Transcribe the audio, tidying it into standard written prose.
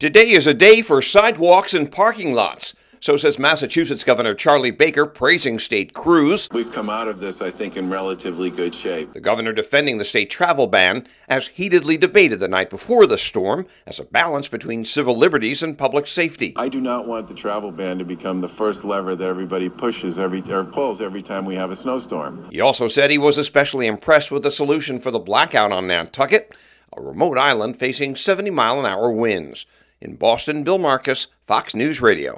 Today is a day for sidewalks and parking lots. So says Massachusetts Governor Charlie Baker, praising state crews. We've come out of this, I think, in relatively good shape. The governor defending the state travel ban as heatedly debated the night before the storm as a balance between civil liberties and public safety. I do not want the travel ban to become the first lever that everybody pulls every time we have a snowstorm. He also said he was especially impressed with the solution for the blackout on Nantucket, a remote island facing 70-mile-an-hour winds. In Boston, Bill Marcus, Fox News Radio.